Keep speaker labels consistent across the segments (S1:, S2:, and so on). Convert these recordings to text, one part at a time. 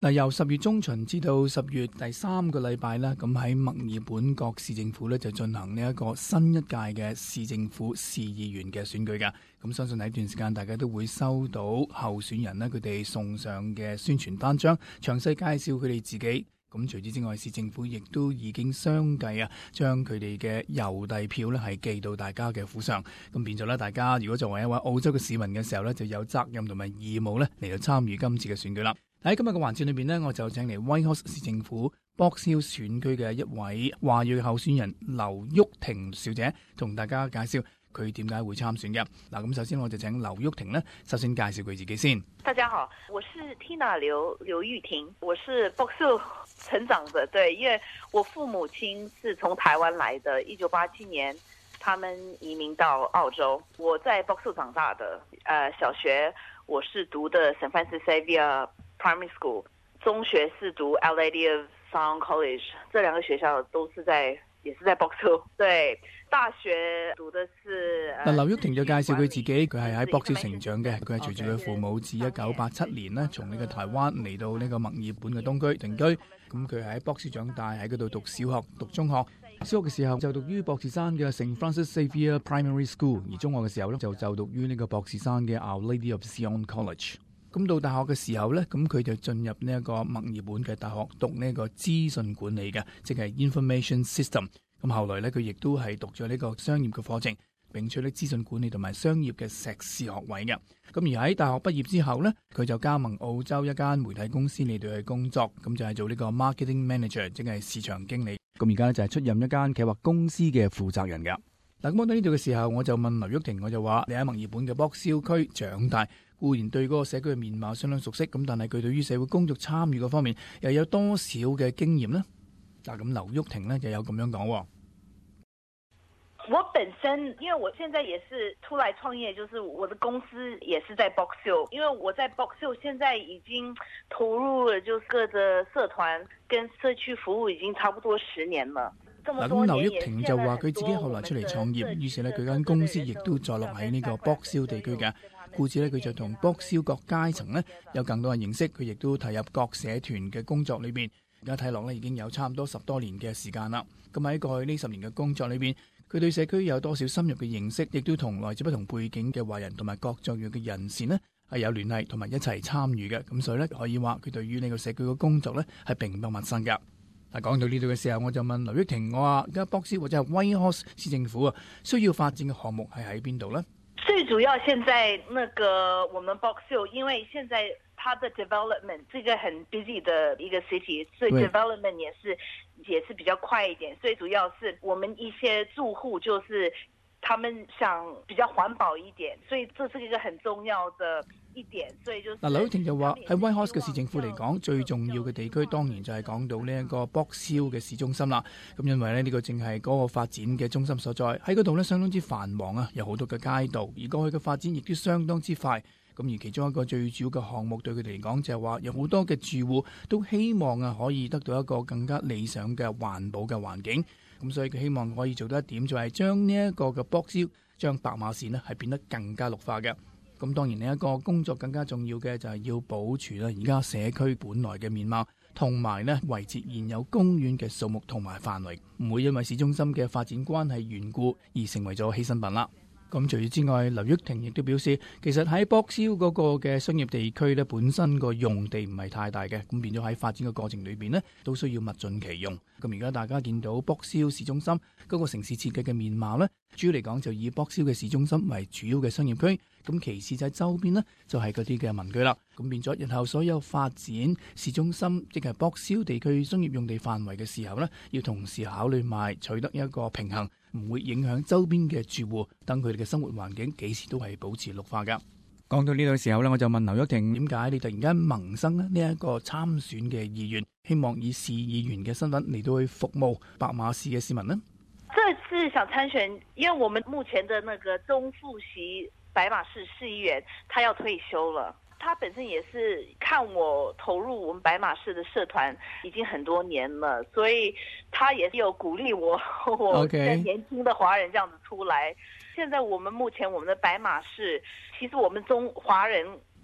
S1: 由10月中旬至到10月第3個禮拜咧，咁喺墨爾本各市政府咧就進行呢一個新一屆嘅市政府市議員嘅選舉㗎。咁相信喺呢段時間，大家都會收到候選人咧佢哋送上嘅宣傳單張，詳細介紹佢哋自己。咁除此之外，市政府亦都已經相繼將佢哋嘅郵遞票咧係寄到大家嘅府上。咁變咗咧，大家如果作為一位澳洲嘅市民嘅時候咧，就有責任同埋義務咧嚟到參與今次嘅選舉啦。喺今日嘅環節裏邊呢，我就請嚟 Whitehorse 市政府 Box Hill 選區嘅一位華裔候選人劉玉婷小姐，同大家介紹佢點解會參選嘅。嗱，咁首先我就請劉玉婷呢，首先介紹佢自己先。
S2: 大家好，我是 Tina 劉玉婷，我是 Box Hill 成長的，對，因為我父母親是從台灣來的，1987年他們移民到澳洲，我在 Box Hill 長大的，小學我是讀的 St. Francis Xavier Primary School， 中學是讀 Our Lady of Zion College， 這兩個學校都是也是在 Box Hill。對，大學讀的是
S1: 劉玉婷就介紹佢自己，佢係喺 Box Hill 成長嘅，佢係隨住佢父母自1987年呢從呢個台灣嚟到呢個墨爾本嘅東區定居。咁佢喺 Box Hill 長大，喺嗰度讀小學、讀中學。小學嘅時候就讀於博士山嘅 St. Francis Xavier Primary School， 而中學嘅時候咧就讀於呢個博士山嘅 Our Lady of Zion College。咁到大學嘅時候咧，咁佢就進入呢一個墨爾本嘅大學讀呢個資訊管理嘅，即係 Information System。咁後來咧，佢亦都係讀咗呢個商業嘅課程，並取得資訊管理同埋商業嘅碩士學位嘅。咁而喺大學畢業之後咧，佢就加盟澳洲一間媒體公司嚟到去工作，咁就係做呢個 Marketing Manager， 即係市場經理。咁而家咧就係出任一間企劃公司嘅負責人㗎。嗱，咁到呢度嘅時候，我就問劉玉婷，我就話你喺墨爾本嘅 Box Hill區長大，固然對嗰個社區嘅面貌相當熟悉，咁但係佢對於社會工作參與嗰方面又有多少嘅經驗呢？嗱，咁劉玉婷呢就有咁樣講。
S2: 我本身因為我現在也是出來創業，就是我的公司也是在 Box Hill， 因為我在 Box Hill 現在已經投入了就各個社團跟社區服務已經差不多10年了。
S1: 嗱，咁劉玉婷就話佢自己後來出嚟創業，於是咧佢間公司亦都坐落喺呢個 Box Hill 地區嘅，故此咧佢就同 Box Hill 各階層咧有更多嘅認識，佢亦都投入各社團嘅工作裏邊。而家睇落咧已經有差唔多10多年嘅時間啦。咁喺過去呢10年嘅工作裏邊，佢對社區有多少深入嘅認識，亦都同來自不同背景嘅華人同埋各族裔嘅人士呢係有聯繫同埋一齊參與嘅。咁所以咧可以話佢對於呢個社區嘅工作咧係並不陌生㗎。嗱，講到呢度嘅時候，我就問劉玉婷，我話而家 Box Hill 或者係 Whitehorse 市政府需要發展嘅項目係喺邊度呢？
S2: 最主要現在那個我們 Box Hill， 因為現在它的 development 是一個很 busy 的一個 city， 所以 development 也是比較快一點。最主要是我們一些住戶就是他們想比較環保一點，所以這是一個很重要的一點。所以就嗱，
S1: 劉玉婷就話喺 Whitehorse 嘅市政府嚟講，最重要嘅地區當然就係講到呢一個 Box Hill 嘅市中心啦。咁因為呢個正係嗰個發展嘅中心所在，喺嗰度呢相當之繁忙啊，有好多嘅街道，而過去嘅發展亦都相當之快。咁而其中一個最主要嘅項目對佢哋嚟講就係話有好多嘅住戶都希望可以得到一個更加理想嘅環保嘅環境。咁所以佢希望可以做到一點，就係將呢一個嘅 Box Hill將白馬線呢係變得更加綠化嘅。咁當然另一個工作更加重要嘅就係要保存而家社區本來嘅面貌，同埋呢維持現有公園嘅數目同埋範圍，唔會因為市中心嘅發展關係緣故而成為咗犧牲品啦。咁除此之外，劉玉婷亦都表示，其實喺 Box Hill 嗰個嘅商業地區咧，本身個用地唔係太大嘅，咁變咗喺發展嘅過程裏邊呢，都需要物盡其用。咁而家大家見到 Box Hill 市中心嗰個城市設計嘅面貌呢，主要嚟講就以 Box Hill 嘅市中心為主要嘅商業區，咁其次就喺周邊呢，就係嗰啲嘅民居啦。咁變咗日後所有發展市中心，即係 Box Hill 地區商業用地範圍嘅時候呢，要同時考慮埋取得一個平衡，唔會影響周邊嘅住戶，等佢哋嘅生活環境幾時都係保持綠化噶。講到呢度嘅時候呢，我就問劉玉婷，點解你突然間萌生呢一個參選嘅意願，希望以市議員嘅身份嚟到去服務白馬市嘅市民呢？
S2: 這次想參選，因為我們目前的那個鍾富熙白馬市市議員，他要退休了。他本身也是看我投入我們白馬市的社團已經很多年了，所以他也有鼓勵我年輕的華人這樣子出來。現在我們目前我們的白馬市，其實我們中華人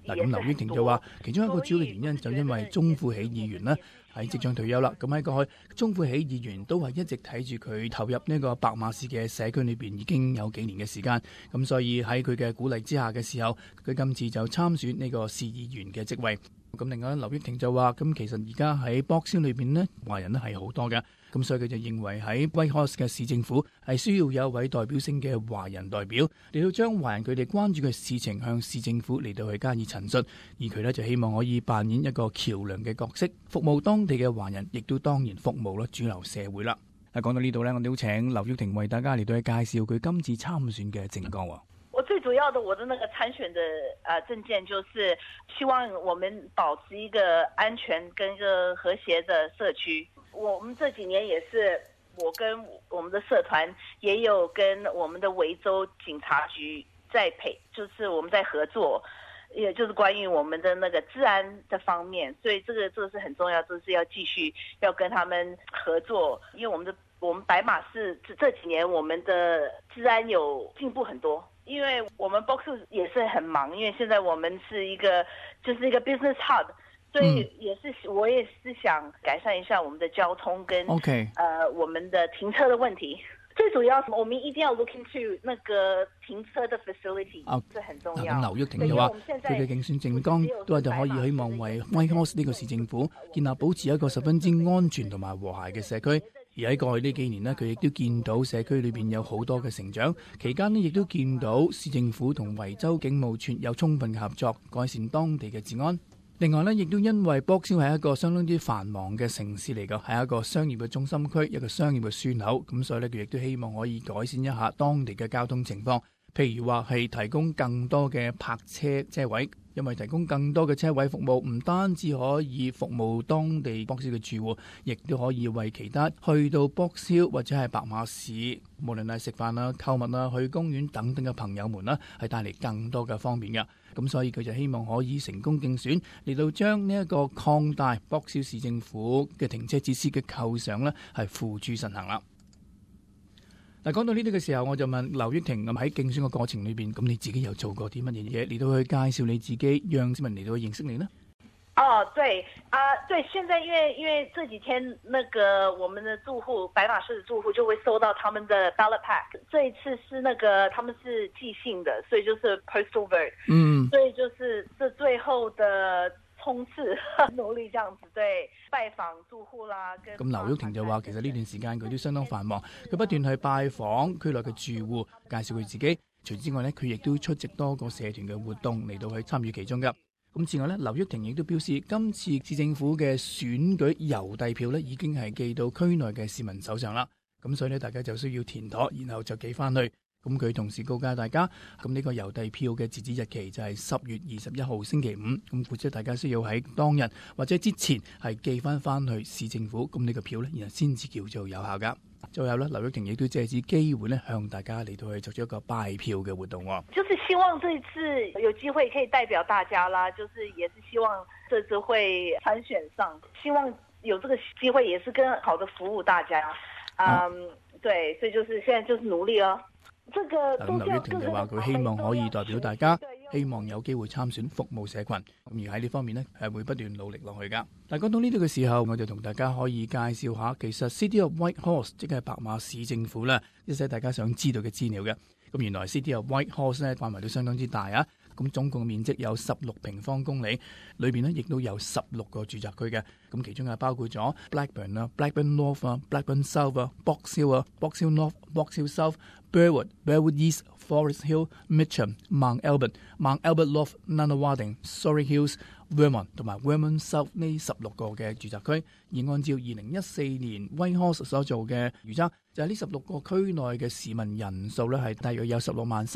S1: 嗱，咁劉玉婷就話，其中一個主要嘅原因就因為鍾富喜議員呢喺即將退休啦。咁喺過去，鍾富喜議員都係一直睇住佢投入呢個白馬市嘅社區裏邊已經有幾年嘅時間。咁所以喺佢嘅鼓勵之下嘅時候，佢今次就參選呢個市議員嘅職位。咁另外劉玉婷就話，咁其實而家喺博斯裏邊呢，華人都係好多嘅。咁所以佢就認為喺 Whitehorse 嘅市政府係需要有一位代表性嘅華人代表嚟到將華人佢哋關注嘅事情向市政府嚟到去加以陳述，而佢呢就希望可以扮演一個橋樑嘅角色，服務當地嘅華人，亦都當然服務主流社會啦。講到呢度呢，我哋都請劉玉婷為大家嚟到去介紹佢今次參選嘅政綱。
S2: 我最主要的我的那個參選的政見就是希望我們保持一個安全跟一個和諧的社區。我們這幾年也是，我跟我們的社團也有跟我們的維州警察局在就是我們在合作，也就是關於我們的那個治安的方面，所以這個是很重要，就是要繼續要跟他們合作，因為我們白馬市這幾年我們的治安有進步很多。因為我們 Box 也是很忙，因為現在我們是一個 business hub， 所以我也是想改善一下我們的交通跟我們的停車的問題。最主要我們一定要 look into 那個停車的 facility，這很重要。
S1: 咁劉玉婷就話，佢嘅競選政綱都係就可以希望為 Whitehorse 呢個市政府建立保持一個十分之安全同埋和諧嘅社區。而喺過去呢幾年呢，佢亦都見到社區裏邊有好多嘅成長，期間呢亦都見到市政府同維州警務處有充分嘅合作，改善當地嘅治安。另外呢，亦都因為博斯係一個相當之繁忙嘅城市嚟㗎，係一個商業嘅中心區，一個商業嘅樞紐，咁所以呢，佢亦都希望可以改善一下當地嘅交通情況，譬如話係提供更多嘅泊車位。因為提供更多嘅車位服務，唔單止可以服務當地博斯嘅住戶，亦都可以為其他去到博斯或者係白馬市，無論係食飯啦、購物啦、去公園等等嘅朋友們啦，係帶嚟更多嘅方便嘅。咁所以佢就希望可以成功競選，嚟到將呢一個擴大博斯市政府嘅停車設施嘅構想呢，係付諸實行啦。嗱，講到呢啲嘅時候，我就問劉玉婷，咁喺競選嘅過程裏邊，咁你自己又做過啲乜嘢嘢嚟到去介紹你自己，讓市民嚟到去認識你呢？
S2: 對對，現在因為這幾天那個我們的住戶，白馬市的住戶就會收到他們的 ballot pack，這一次是那個他們是寄信的，所以就是 postal vote，所以就是這最後的衝刺努力這樣子，對，拜訪住戶啦。
S1: 咁劉玉婷就話，其實呢段時間佢都相當繁忙，佢不斷去拜訪區內嘅住戶，介紹佢自己。除此之外呢，佢亦都出席多個社團嘅活動嚟到去參與其中噶。咁此外呢，劉玉婷亦都表示，今次市政府嘅選舉郵遞票呢已經係寄到區內嘅市民手上啦。咁所以呢，大家就需要填妥，然後就寄翻去。咁佢同時告誡大家，咁呢個郵遞票嘅截止日期就係10月21號星期五。咁故此大家需要喺當日或者之前係寄翻去市政府，咁呢個票呢，然後先至叫做有效噶。最後呢，劉玉婷亦都借此機會呢，向大家嚟到去作出一個拜票嘅活動。
S2: 就是希望這次有機會可以代表大家啦，就是也是希望這次會參選上，希望有這個機會也是更好的服務大家。對，所以就是現在就是努力咯。
S1: 咁劉玉婷就話佢希望可以代表大家，希望有機會參選服務社群，咁而喺呢方面呢，係會不斷努力落去噶。但講到呢度嘅時候，我就同大家可以介紹下，其實 City of Whitehorse 即係白馬市政府呢，一些大家想知道嘅資料嘅。咁原來 City of Whitehorse 呢，範圍都相當之大啊。咁總共面積有16平方公里，裏邊呢亦都有16個住宅區嘅。咁其中係包括咗 Blackburn 啊、Blackburn North 啊、Blackburn South 啊、Box Hill 啊、Box Hill North、Box Hill South、Burwood、Burwood East、Forest Hill、Mitcham、Mount Albert、Mount Albert North、Nunawading、Surrey Hills、Vermont 同埋 Vermont South 呢16個嘅住宅區。而按照2014年 Whitehorse 所做嘅預測，就係呢16個區內嘅市民人數呢，係大約有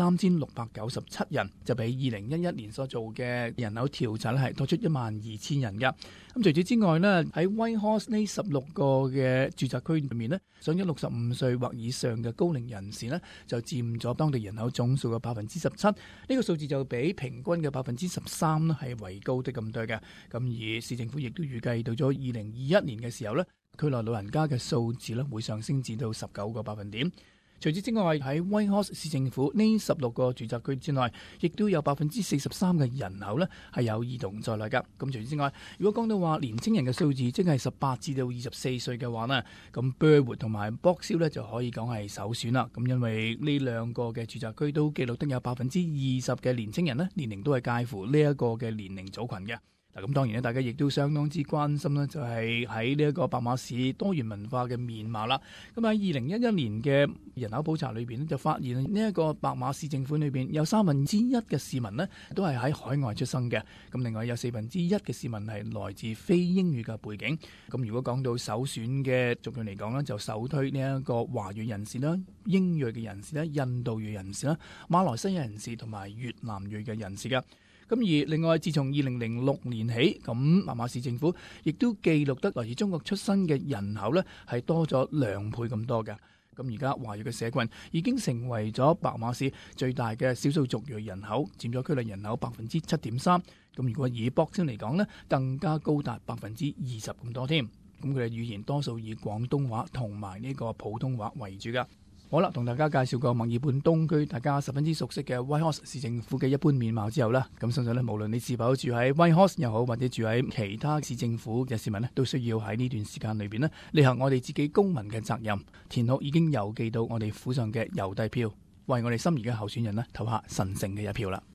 S1: 163697人，就比2011年所做嘅人口調查呢係多出12000人㗎。咁除此之外呢，喺 Whitehorse 呢16個嘅住宅區裏面呢，上咗65歲或以上嘅高齡人士呢，就佔咗當地人口總數嘅17%。呢個數字就比平均嘅13%呢係為高的咁多嘅。咁而市政府亦都預計到咗2021年嘅時候呢，區內老人家嘅數字呢會上升至到19個百分點。 除此之外，喺 Whitehorse 市政府呢16個住宅區之內，亦都有43%嘅人口呢係有兒童在內㗎。咁除此之外，如果講到話年青人嘅數字，即係18至到24歲嘅話呢，咁 Burwood 同埋 Box Hill 呢就可以講係首選啦。咁因為呢兩個嘅住宅區都記錄得有20%嘅年青人呢，年齡都係介乎呢一個嘅年齡組群嘅。嗱，咁當然咧，大家亦都相當之關心呢，就係喺呢一個白馬市多元文化嘅面貌啦。咁喺2011年嘅人口普查裏邊咧，就發現呢一個白馬市政府裏邊有1/3嘅市民呢都係喺海外出生嘅。咁另外有1/4嘅市民係來自非英語嘅背景。咁如果講到首選嘅族裔嚟講呢，就首推呢一個華裔人士啦、英裔嘅人士啦、印度裔人士啦、馬來西亞人士同埋越南裔嘅人士㗎。咁而另外，自從2006年起，咁白馬市政府亦都記錄得來自中國出生嘅人口呢係多咗2倍咁多嘅。咁而家華裔嘅社群已經成為咗白馬市最大嘅少數族裔人口，佔咗區內人口7.3%。咁如果以Box Hill嚟講呢，更加高達20%咁多添。咁佢哋語言多數以廣東話同埋呢個普通話為主㗎。好啦，同大家介紹過墨爾本東區大家十分之熟悉嘅 Whitehorse 市政府嘅一般面貌之後啦，咁相信呢，無論你是否住喺 Whitehorse 又好，或者住喺其他市政府嘅市民呢，都需要喺呢段時間裏邊呢，履行我哋自己公民嘅責任，填好已經郵寄到我哋府上嘅郵遞票，為我哋心儀嘅候選人呢投下神聖嘅一票啦。